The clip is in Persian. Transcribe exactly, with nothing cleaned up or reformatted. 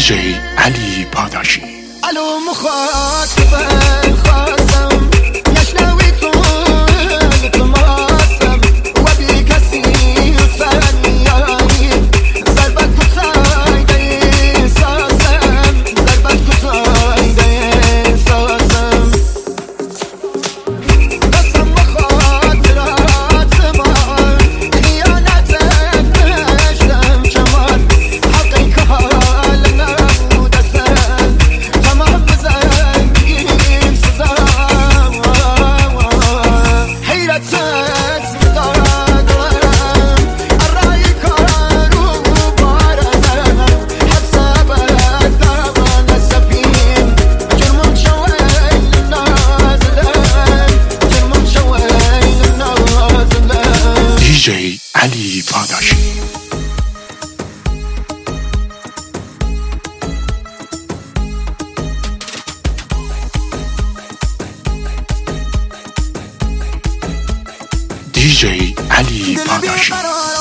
جی علی پاداشی. الو مخاطبه خواستم نشنوی تو التماسم و بی کسی فنیایی ضربت کتایده احساسم ضربت کتایده احساسم قسم مخاطرات من خیانتت نشتم کمان حقی که حال نبود اصلا تمام زندگیم سزم حیرتت دادم الرای کارو بارزم حسابت دارم نسفیم جرمون شوین نازلم جرمون شوین نازلم. دی جی علی پاداشی. دی جی علی پاداشی.